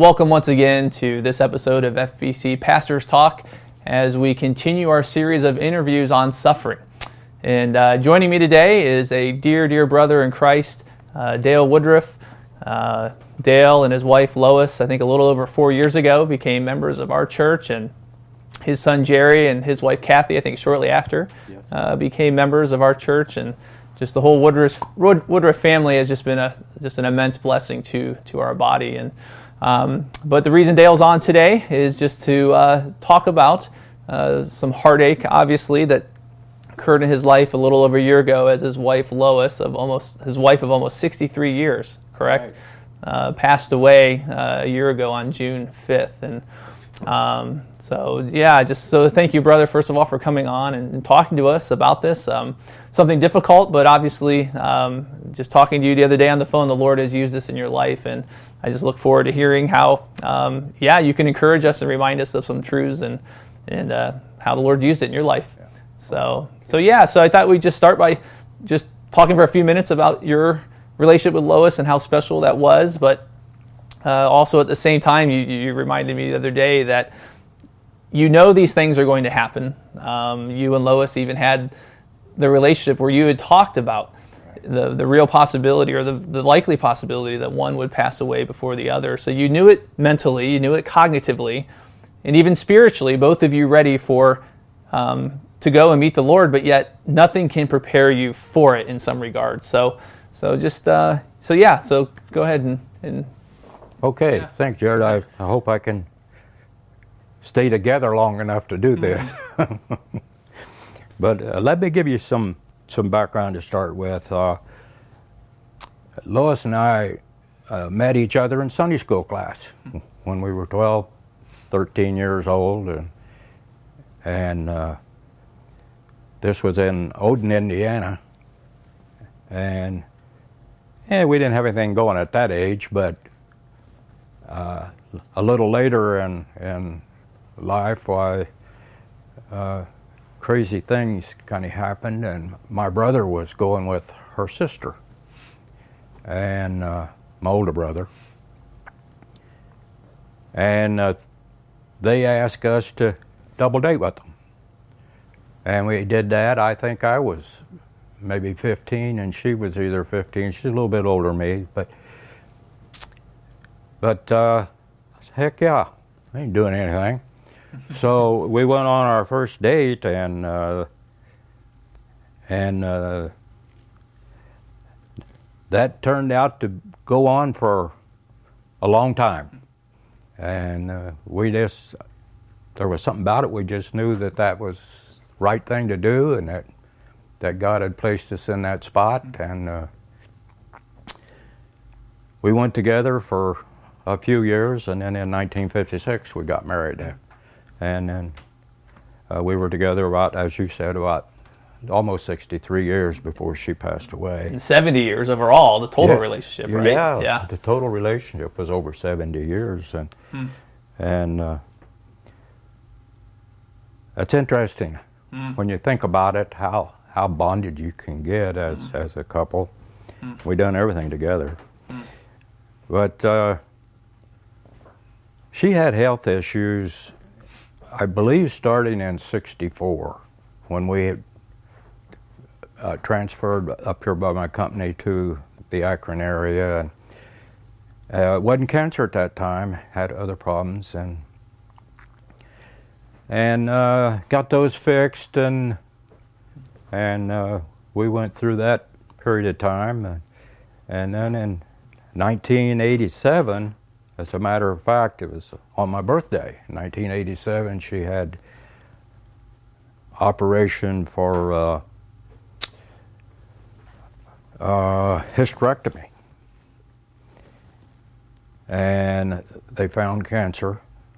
welcome once again to this episode of FBC Pastors Talk as we continue our series of interviews on suffering. And joining me today is a dear brother in Christ, Dale Woodruff. Dale and his wife Lois, I think a little over 4 years ago, became members of our church, and his son Jerry and his wife Kathy, I think shortly after, became members of our church. And just the whole Woodruff family has just been an immense blessing to our body. And but the reason Dale's on today is just to talk about some heartache, obviously, that occurred in his life a little over a year ago, as his wife Lois, of almost 63 years, correct, right, passed away a year ago on June 5th. And so thank you, brother, first of all, for coming on and talking to us about this. Something difficult, but obviously, just talking to you the other day on the phone, the Lord has used this in your life, and I just look forward to hearing how, you can encourage us and remind us of some truths and how the Lord used it in your life. So I thought we'd just start by just talking for a few minutes about your relationship with Lois and how special that was, but also at the same time, you reminded me the other day that you know these things are going to happen. You and Lois even had the relationship where you had talked about the real possibility or the likely possibility that one would pass away before the other. So you knew it mentally, you knew it cognitively, and even spiritually, both of you ready for to go and meet the Lord, but yet nothing can prepare you for it in some regards. So go ahead and Okay, yeah. Thanks, Jared. I hope I can stay together long enough to do this. But let me give you some background to start with. Lois and I met each other in Sunday school class when we were 12, 13 years old, and this was in Odin, Indiana, and we didn't have anything going at that age, but a little later in life, crazy things kind of happened, and my brother was going with her sister, and my older brother, and they asked us to double date with them, and we did that. I think I was maybe 15, and she was either 15. She's a little bit older than me, but heck yeah, I ain't doing anything. So we went on our first date, and that turned out to go on for a long time. And there was something about it. We just knew that was the right thing to do, and that God had placed us in that spot. And we went together for a few years, and then in 1956 we got married, and then we were together about, as you said, about almost 63 years before she passed away. And 70 years overall, the total relationship, right? Yeah, the total relationship was over 70 years, and it's interesting when you think about it, how bonded you can get as a couple. We done everything together, but she had health issues, I believe, starting in '64, when we transferred up here by my company to the Akron area. And it wasn't cancer at that time, had other problems, and got those fixed, and we went through that period of time. And then in 1987, as a matter of fact, it was on my birthday, 1987, she had operation for hysterectomy. And they found cancer,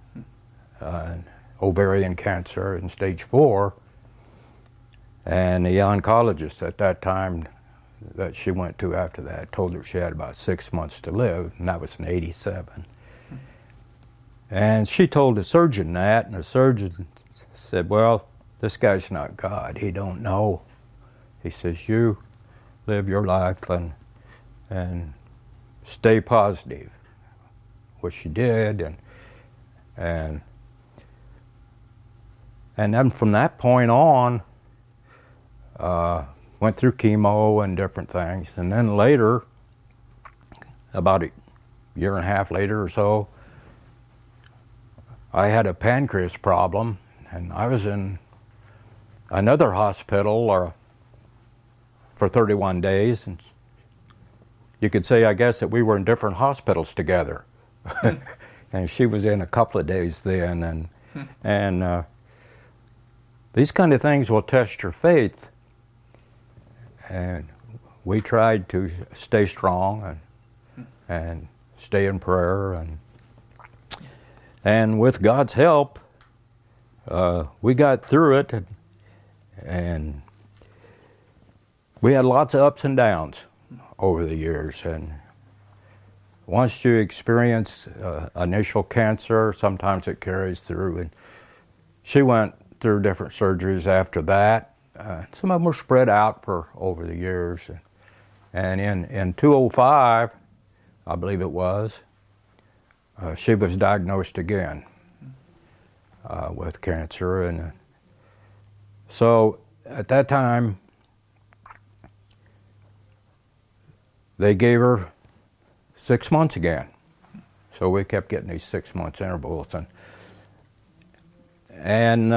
ovarian cancer in stage 4. And the oncologist at that time that she went to after that told her she had about 6 months to live, and that was in '87. And she told the surgeon that, and the surgeon said, well, this guy's not God. He don't know. He says, you live your life and stay positive. what she did, and then from that point on, went through chemo and different things, and then later, about a year and a half later or so, I had a pancreas problem, and I was in another hospital for 31 days, and you could say, I guess, that we were in different hospitals together. And she was in a couple of days then, and these kind of things will test your faith. And we tried to stay strong and stay in prayer, and with God's help, we got through it, and we had lots of ups and downs over the years. And once you experience initial cancer, sometimes it carries through. And she went through different surgeries after that. Some of them were spread out for over the years. And in 2005, I believe it was, she was diagnosed again with cancer. And so at that time, they gave her 6 months again. So we kept getting these 6 months intervals. And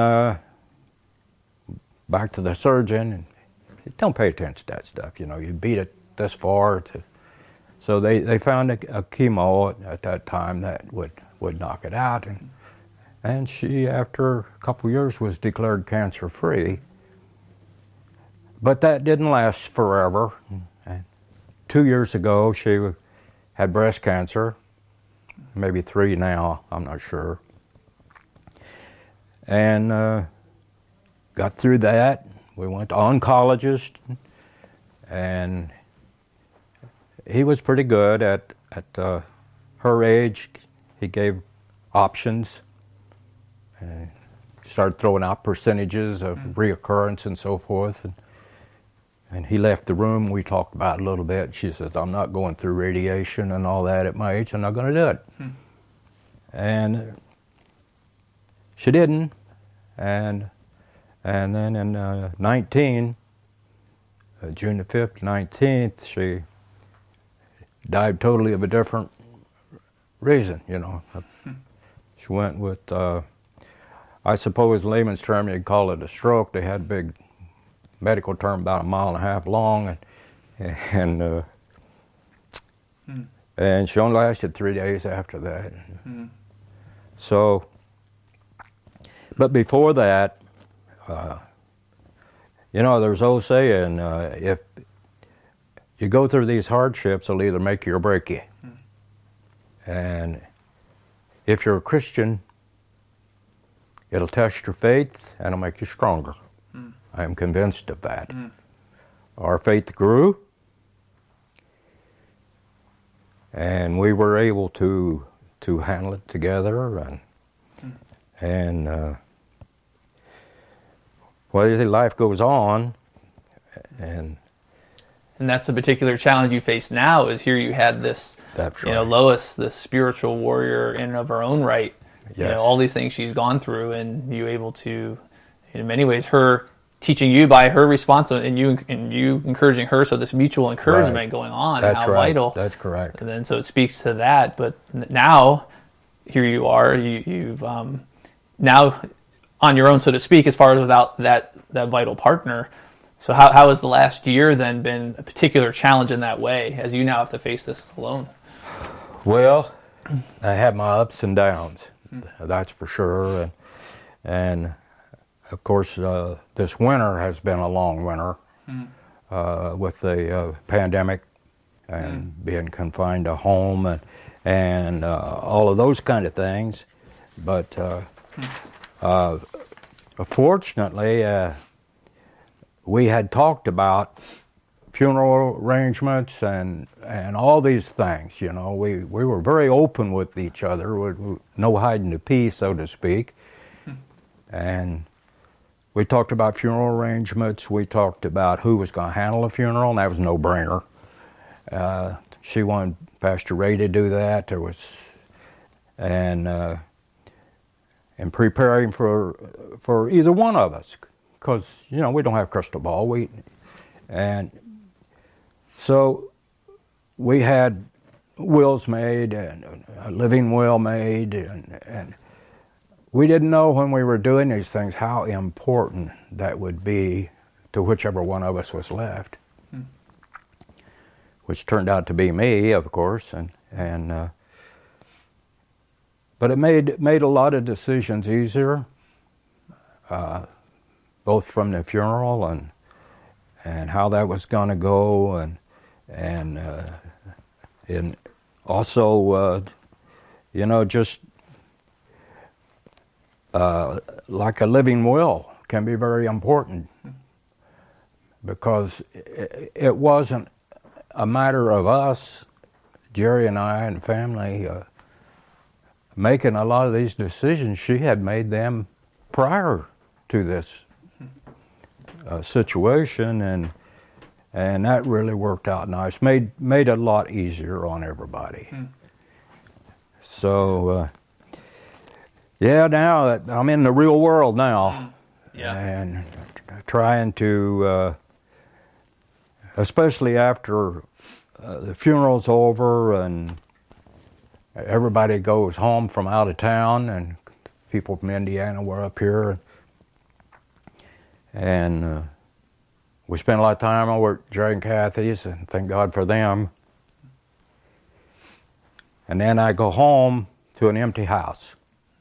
back to the surgeon, and don't pay attention to that stuff. You know, you beat it this far. So they found a chemo at that time that would knock it out. And she, after a couple years, was declared cancer-free. But that didn't last forever. 2 years ago, she had breast cancer, maybe 3 now, I'm not sure. And got through that. We went to oncologist, and he was pretty good at her age. He gave options, and started throwing out percentages of reoccurrence and so forth. And he left the room. We talked about it a little bit. She says, I'm not going through radiation and all that at my age. I'm not going to do it. And she didn't. And then in 19, June the 5th, 19th, she died totally of a different reason, you know. She went with, I suppose layman's term, you'd call it a stroke. They had a big medical term about 1.5 miles long, and she only lasted 3 days after that. So, but before that, you know, there's old saying, if you go through these hardships, it'll either make you or break you. And if you're a Christian, it'll test your faith and it'll make you stronger. I am convinced of that. Our faith grew, and we were able to handle it together, and well, life goes on, and that's the particular challenge you face now. Is here you had this, that's you know, right. Lois, this spiritual warrior in and of her own right. Yes. You know, all these things she's gone through, and you able to, in many ways, her teaching you by her response, and you encouraging her. So this mutual encouragement Right. going on, That's and how right. vital. That's correct. And then so it speaks to that. But now, here you are. You've now on your own, so to speak, as far as without that vital partner. So how has the last year then been a particular challenge in that way, as you now have to face this alone? Well, I had my ups and downs, that's for sure, and of course this winter has been a long winter with the pandemic and being confined to home and all of those kind of things. But fortunately, we had talked about funeral arrangements and all these things. You know, we were very open with each other, no hiding the peace, so to speak. And we talked about funeral arrangements. We talked about who was going to handle the funeral, and that was a no-brainer. She wanted Pastor Ray to do that. and preparing for either one of us, because we don't have crystal ball. And so we had wills made and a living will made, and we didn't know when we were doing these things how important that would be to whichever one of us was left, which turned out to be me, of course, but it made a lot of decisions easier, both from the funeral and how that was going to go, and also just like a living will can be very important, because it wasn't a matter of us, Jerry and I and family, making a lot of these decisions. She had made them prior to this situation, and that really worked out nice. Made it a lot easier on everybody. So, now that I'm in the real world now, and trying to, especially after the funeral's over and everybody goes home from out of town, and people from Indiana were up here, and we spent a lot of time over at Jerry and Kathy's, and thank God for them. And then I go home to an empty house.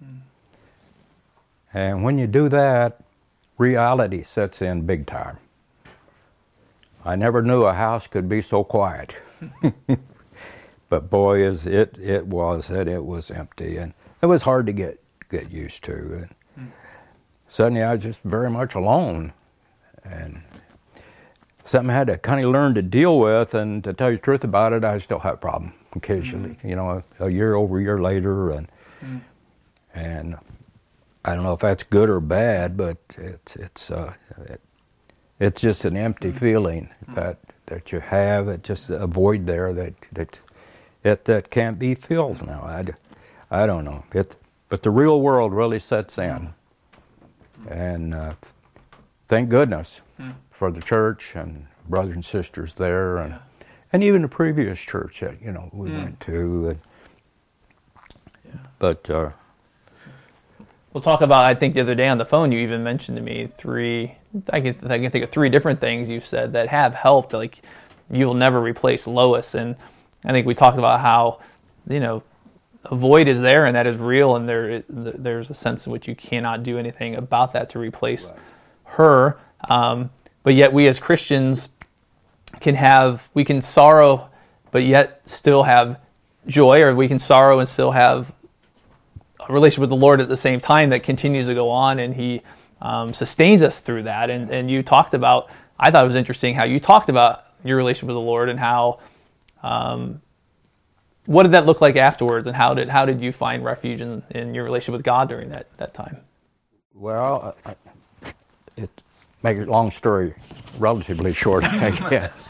And when you do that, reality sets in big time. I never knew a house could be so quiet. But boy, it was empty, and it was hard to get used to. And suddenly I was just very much alone, and something I had to kind of learn to deal with. And to tell you the truth about it, I still have a problem occasionally. A year later, and I don't know if that's good or bad, but it's just an empty feeling that you have. It's just a void there that can't be filled now. I don't know. But the real world really sets in, and thank goodness for the church and brothers and sisters there, and even the previous church that we went to. But we'll talk about. I think the other day on the phone, you even mentioned to me I can think of three different things you've said that have helped. Like, you'll never replace Lois, and I think we talked about how a void is there, and that is real, and there's a sense in which you cannot do anything about that to replace her. But yet we as Christians we can sorrow, but yet still have joy, or we can sorrow and still have a relationship with the Lord at the same time that continues to go on, and He sustains us through that. And you talked about, I thought it was interesting how you talked about your relationship with the Lord, and how, what did that look like afterwards, and how did you find refuge in your relationship with God during that time? Well, it make a long story relatively short, I guess.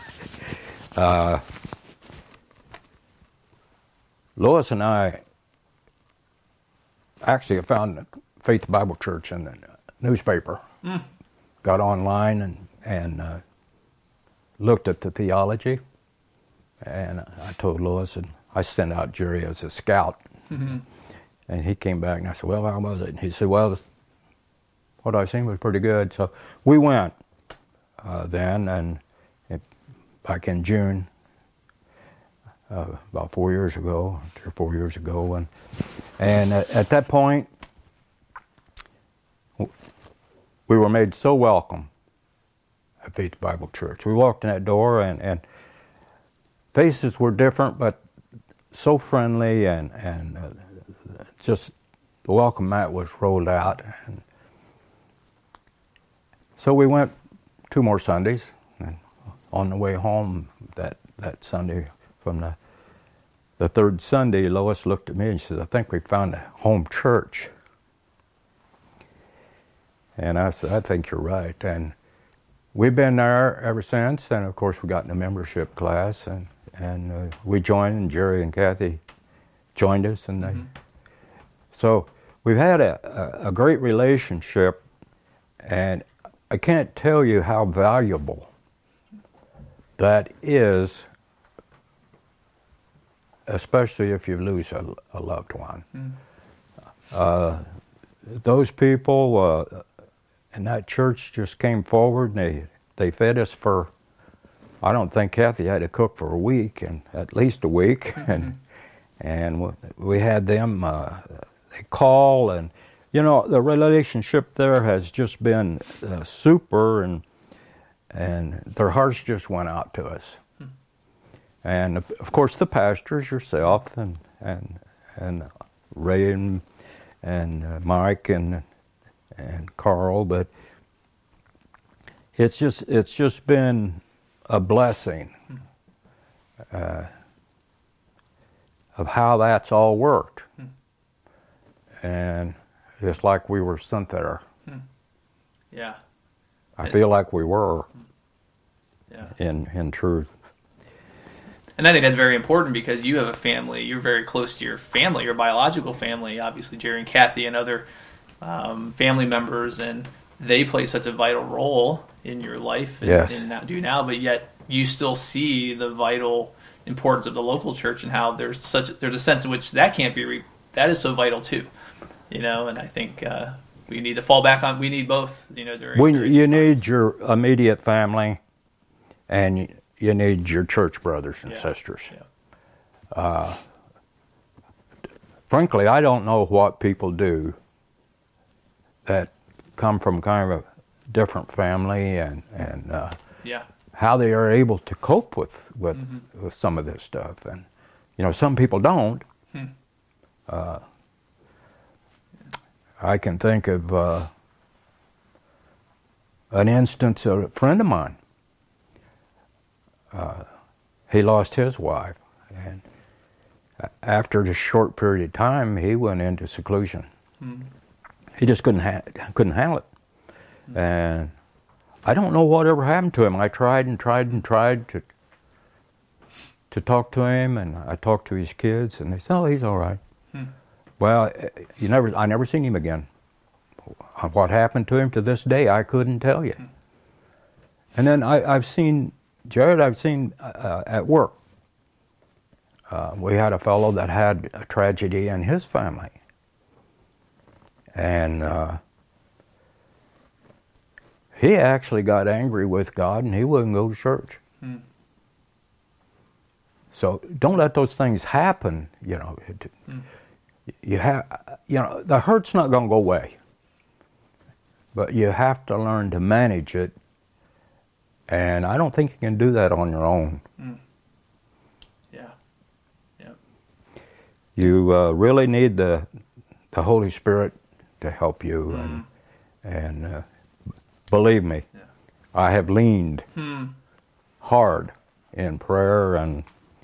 Lois and I actually found Faith Bible Church in the newspaper. Got online and looked at the theology, and I told Lois, and I sent out Jerry as a scout, and he came back, and I said, well, how was it? And he said, well, what I seen was pretty good. So we went then, and back in June, about 4 years ago, 3 or 4 years ago, and at that point, we were made so welcome at Faith Bible Church. We walked in that door, and faces were different, but so friendly, and just the welcome mat was rolled out. And so we went 2 more Sundays, and on the way home that Sunday, from the third Sunday, Lois looked at me and she said, I think we found a home church. And I said, I think you're right. And we've been there ever since, and of course we got in the membership class, and we joined, and Jerry and Kathy joined us, and So we've had a great relationship, and I can't tell you how valuable that is, especially if you lose a loved one. Those people in that church just came forward, and they fed us for, I don't think Kathy had to cook for a week, and at least a week, and we had them, they call, and you know, the relationship there has just been super, and their hearts just went out to us. And of course the pastors, yourself, and Ray and Mike and Carl, but it's just been a blessing of how that's all worked. And it's like we were sent there. Yeah. I feel like we were. Yeah. In truth. And I think that's very important because you have a family. You're very close to your family, your biological family, obviously Jerry and Kathy and other family members, and they play such a vital role in your life and, yes. and do now, but yet you still see the vital importance of the local church and how there's a sense in which that can't be, that is so vital too. You know, and I think we need to fall back on, we need both, you know, during you need your immediate family, and you need your church brothers and sisters. Yeah. Frankly, I don't know what people do that come from kind of a different family and how they are able to cope with some of this stuff. And, you know, some people don't. I can think of an instance of a friend of mine. He lost his wife, and after a short period of time, he went into seclusion. He just couldn't handle it, and I don't know whatever happened to him. I tried to talk to him, and I talked to his kids, and they said, "Oh, he's all right." Well, I never seen him again. What happened to him to this day, I couldn't tell you. And then I've seen Jared. At work. We had a fellow that had a tragedy in his family, and he actually got angry with God, and he wouldn't go to church. So don't let those things happen. You know, the hurt's not going to go away, but you have to learn to manage it. And I don't think you can do that on your own. Yeah. You really need the Holy Spirit to help you, and believe me, I have leaned hard in prayer and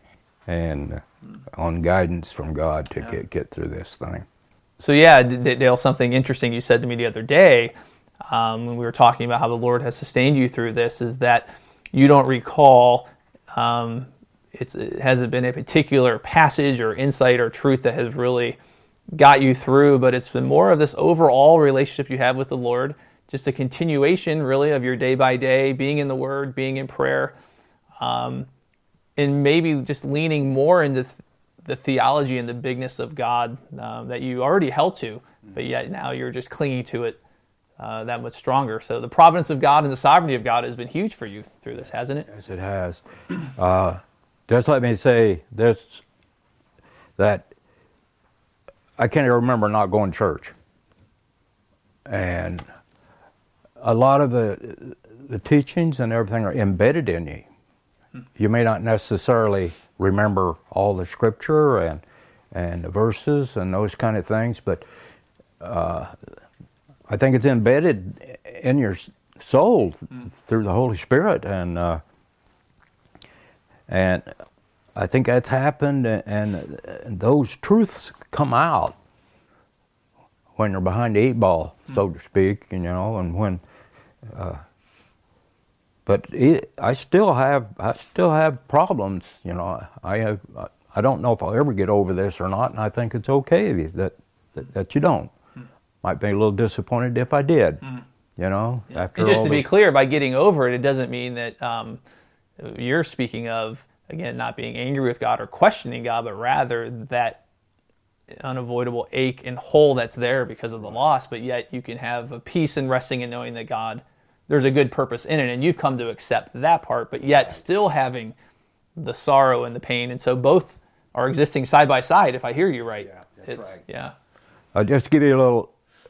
on guidance from God to get through this thing. So Dale, something interesting you said to me the other day, when we were talking about how the Lord has sustained you through this, is that you don't recall it hasn't been a particular passage or insight or truth that has really got you through, but it's been more of this overall relationship you have with the Lord, just a continuation really of your day by day, being in the Word, being in prayer, and maybe just leaning more into the theology and the bigness of God that you already held to, but yet now you're just clinging to it that much stronger. So the providence of God and the sovereignty of God has been huge for you through this, hasn't it? Yes, it has. Just let me say this, that I can't even remember not going to church. And a lot of the teachings and everything are embedded in you. You may not necessarily remember all the scripture and the verses and those kind of things, but I think it's embedded in your soul through the Holy Spirit, and I think that's happened, and those truths come out when you're behind the 8 ball, so to speak, you know, and when. But I still have problems, you know. I don't know if I'll ever get over this or not, and I think it's okay that that you don't. Might be a little disappointed if I did, you know. Yeah. After And just all to be clear, by getting over it, it doesn't mean that you're speaking of, again, not being angry with God or questioning God, but rather that unavoidable ache and hole that's there because of the loss, but yet you can have a peace and resting in knowing that God, there's a good purpose in it, and you've come to accept that part, but yet still having the sorrow and the pain, and so both are existing side by side, if I hear you right. Yeah, that's right. Yeah. Just to give you a little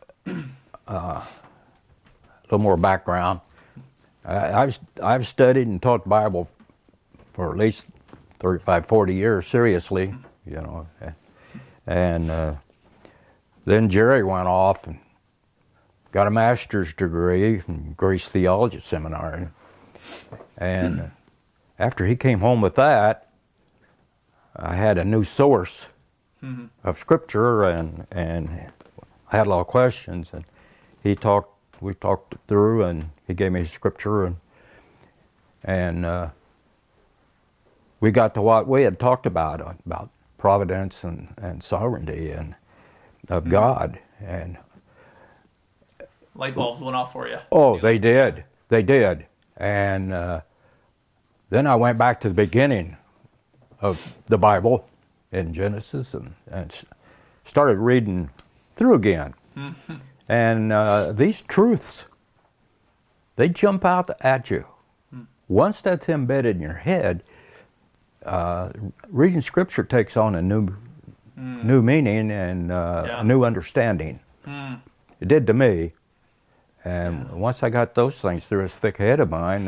more background, I've studied and taught the Bible for at least 35, 40 years seriously, you know, and then Jerry went off and got a master's degree from Grace Theology Seminary, and after he came home with that, I had a new source of Scripture, and I had a lot of questions, and we talked it through, and he gave me Scripture, and we got to what we had talked about providence and sovereignty and of God, and Light bulbs went off for you. oh, they did, and then I went back to the beginning of the Bible in Genesis and started reading through again. And these truths, they jump out at you. Once that's embedded in your head, reading Scripture takes on a new meaning and a new understanding. It did to me. And once I got those things through this thick head of mine,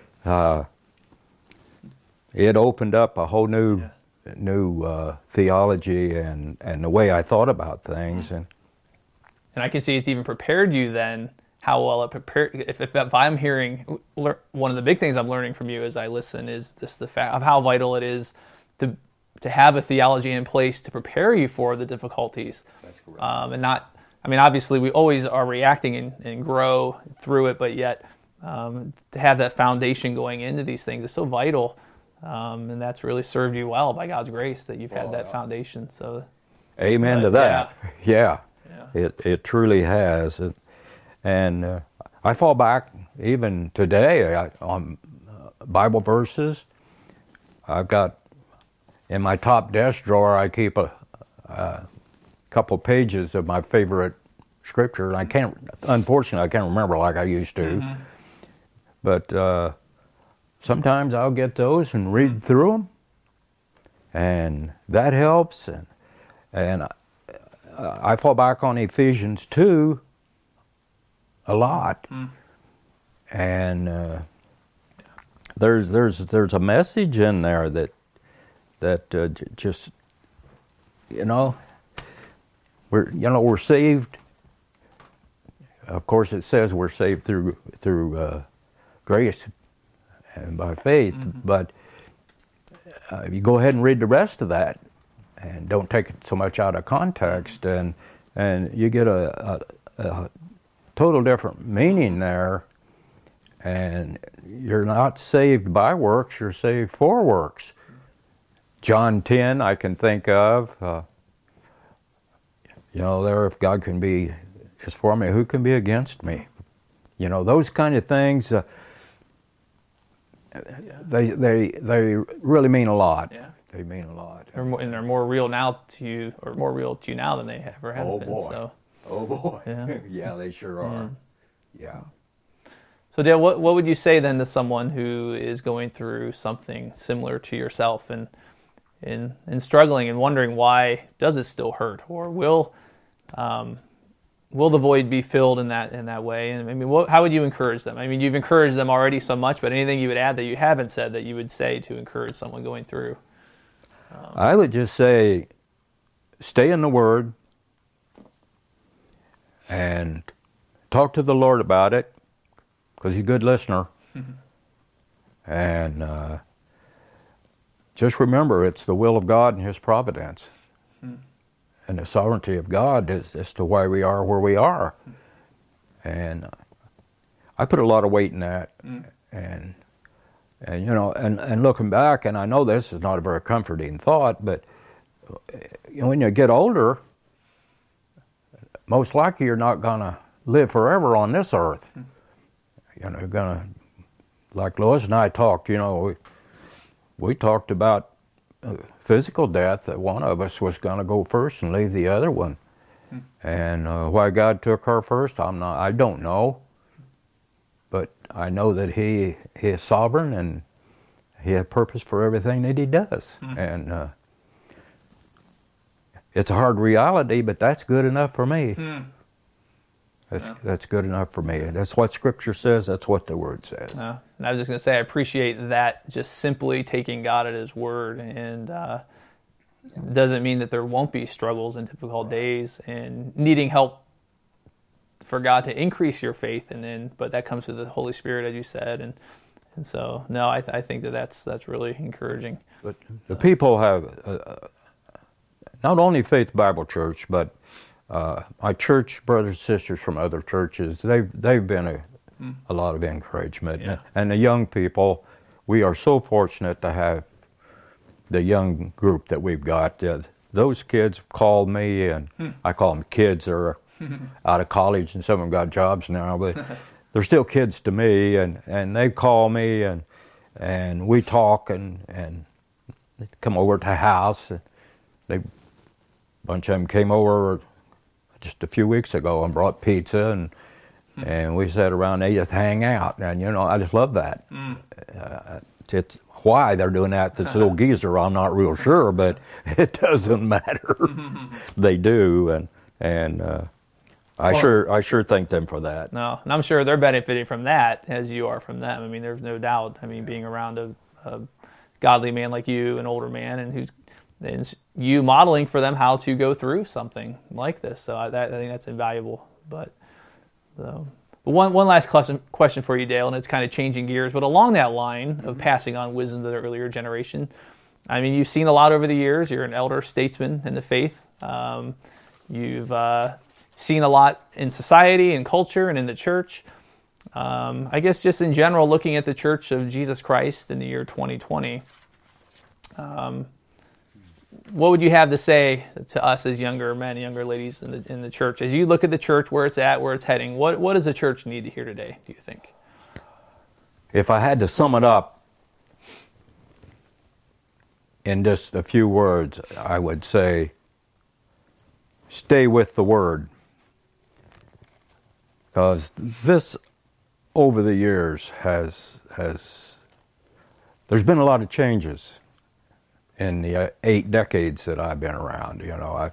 it opened up a whole new theology and the way I thought about things. And I can see it's even prepared you then, how well it prepared. If I'm hearing, one of the big things I'm learning from you as I listen is just the fact of how vital it is to have a theology in place to prepare you for the difficulties. That's correct. And not, I mean, obviously we always are reacting and grow through it, but yet to have that foundation going into these things is so vital. And that's really served you well by God's grace that you've had that foundation. So, amen to that. Yeah. It truly has. And I fall back even today on Bible verses. I've got in my top desk drawer, I keep a couple pages of my favorite scripture. Unfortunately, I can't remember like I used to. But sometimes I'll get those and read through them, and that helps. And I fall back on Ephesians 2 a lot, and there's a message in there that just we're saved. Of course, it says we're saved through grace and by faith, but you go ahead and read the rest of that, and don't take it so much out of context, and you get a total different meaning there. And you're not saved by works; you're saved for works. John 10, I can think of. There, if God is for me, who can be against me? Those kind of things. They really mean a lot. Yeah. They mean a lot. And they're more real now to you, or more real to you now than they ever have been. Boy. So. Oh boy. Yeah. Yeah, they sure are. Yeah. So Dale, what would you say then to someone who is going through something similar to yourself and struggling and wondering why does it still hurt, or will the void be filled in that way? And I mean, how would you encourage them? I mean, you've encouraged them already so much, but anything you would add that you haven't said that you would say to encourage someone going through? I would just say, stay in the Word and talk to the Lord about it, because He's a good listener. And just remember, it's the will of God and His providence. And the sovereignty of God is as to why we are where we are. And I put a lot of weight in that. And looking back, and I know this is not a very comforting thought, but when you get older, most likely you're not going to live forever on this earth. You know, you're going to, like Lois and I talked, you know, we talked about physical death, that one of us was going to go first and leave the other one. And why God took her first, I don't know. But I know that He is sovereign and He has purpose for everything that He does. And it's a hard reality, but that's good enough for me. That's good enough for me. That's what Scripture says. That's what the Word says. And I was just going to say, I appreciate that, just simply taking God at His word, and doesn't mean that there won't be struggles and difficult days and needing help for God to increase your faith, but that comes through the Holy Spirit, as you said, and so no, I think that's really encouraging. But the people have not only Faith Bible Church, but my church brothers and sisters from other churches, they've been a lot of encouragement. Yeah. And the young people, we are so fortunate to have the young group that we've got. Those kids called me, and I call them kids. They're out of college, and some of them got jobs now, but they're still kids to me. And they call me, and we talk, and they come over to the house. A bunch of them came over just a few weeks ago and brought pizza, and we sat around and they just hang out. And, you know, I just love that. It's why they're doing that. This little geezer, I'm not real sure, but it doesn't matter. They do, and I sure thank them for that. No, and I'm sure they're benefiting from that as you are from them. I mean, there's no doubt. I mean, being around a godly man like you, an older man, and you modeling for them how to go through something like this. So I think that's invaluable. But one last question for you, Dale, and it's kind of changing gears, but along that line of passing on wisdom to the earlier generation, I mean, you've seen a lot over the years. You're an elder statesman in the faith. You've seen a lot in society and culture and in the church. I guess just in general, looking at the Church of Jesus Christ in the year 2020, what would you have to say to us as younger men, younger ladies in the church? As you look at the church, where it's at, where it's heading, what does the church need to hear today, do you think? If I had to sum it up in just a few words, I would say, stay with the Word. Because this, over the years, there's been a lot of changes in the 8 decades that I've been around. You know,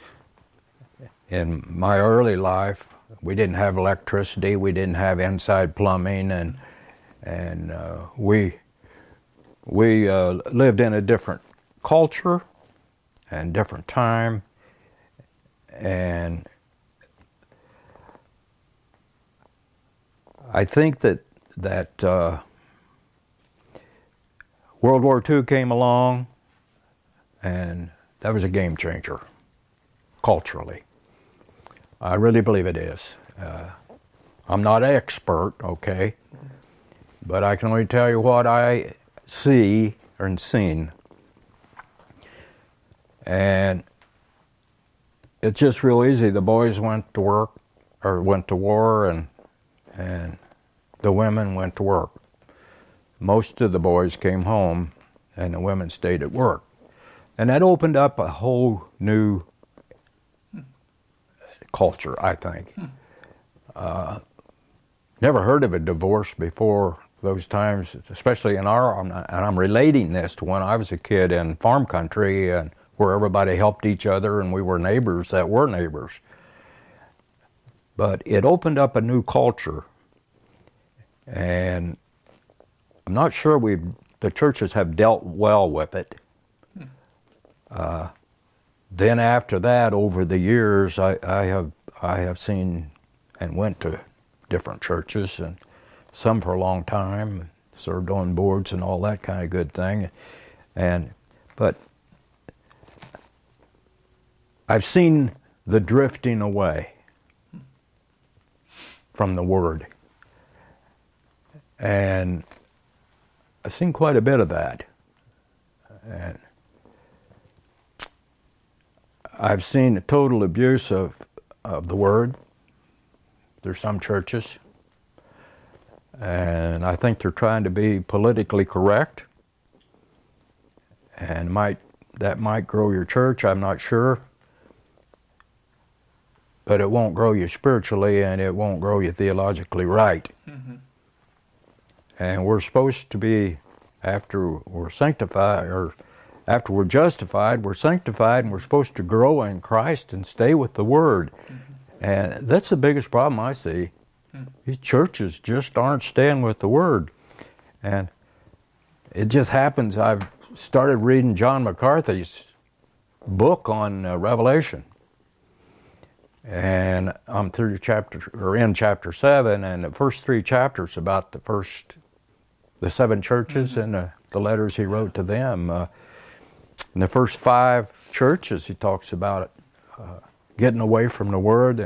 in my early life, we didn't have electricity, we didn't have inside plumbing, and we lived in a different culture and different time, and I think that World War II came along, and that was a game changer, culturally. I really believe it is. I'm not an expert, okay, but I can only tell you what I see and seen. And it's just real easy. The boys went to work, or went to war, and the women went to work. Most of the boys came home, and the women stayed at work. And that opened up a whole new culture, I think. Never heard of a divorce before those times, especially and I'm relating this to when I was a kid in farm country, and where everybody helped each other, and we were neighbors that were neighbors. But it opened up a new culture, and I'm not sure the churches have dealt well with it. Then after that, over the years, I have seen and went to different churches, and some for a long time, served on boards and all that kind of good thing. But I've seen the drifting away from the Word, and I've seen quite a bit of that. And I've seen a total abuse of of the Word. There's some churches, and I think they're trying to be politically correct, and that might grow your church, I'm not sure, but it won't grow you spiritually, and it won't grow you theologically right. Mm-hmm. And we're supposed to be, after we're sanctified, or after we're justified, we're sanctified, and we're supposed to grow in Christ and stay with the Word. Mm-hmm. And that's the biggest problem I see. Mm-hmm. These churches just aren't staying with the Word. And it just happens, I've started reading John McCarthy's book on Revelation. And I'm through in chapter 7, and the first 3 chapters about the 7 churches mm-hmm. and the letters he wrote to them. In the first 5 churches, he talks about it, getting away from the Word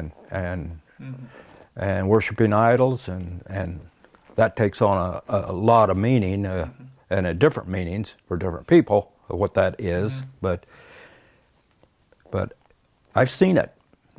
and worshiping idols, and that takes on a lot of meaning, and different meanings for different people of what that is. Mm-hmm. But I've seen it,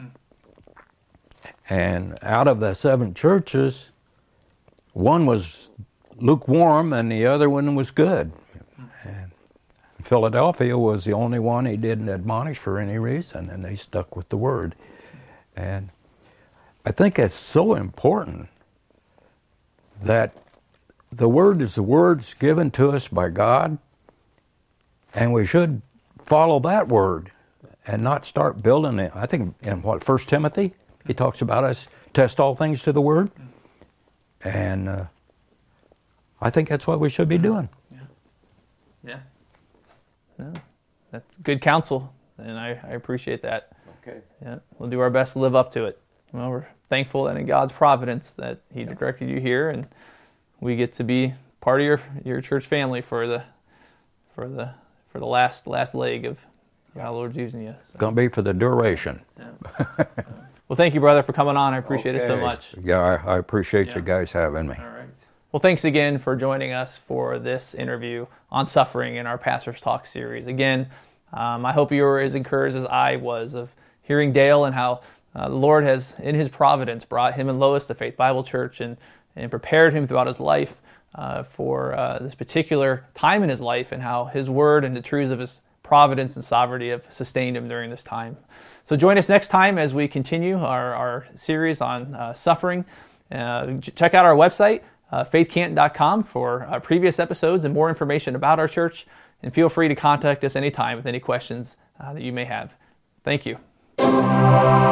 and out of the 7 churches, one was lukewarm, and the other one was good. And Philadelphia was the only one he didn't admonish for any reason, and they stuck with the Word. And I think it's so important that the Word is the words given to us by God, and we should follow that Word and not start building it. I think in 1 Timothy, he talks about us test all things to the Word, and I think that's what we should be doing. Yeah. No, that's good counsel, and I appreciate that. Okay. Yeah, we'll do our best to live up to it. Well, we're thankful that in God's providence that He directed you here, and we get to be part of your church family for the last leg of how the Lord's using you. So. It's going to be for the duration. Yeah. Well, thank you, brother, for coming on. I appreciate it so much. Yeah, I appreciate you guys having me. All right. Well, thanks again for joining us for this interview on suffering in our Pastor's Talk series. Again, I hope you were as encouraged as I was of hearing Dale and how the Lord has, in His providence, brought him and Lois to Faith Bible Church and prepared him throughout his life for this particular time in his life, and how His Word and the truths of His providence and sovereignty have sustained him during this time. So join us next time as we continue our series on suffering. Check out our website, faithcanton.com, for previous episodes and more information about our church. And feel free to contact us anytime with any questions that you may have. Thank you.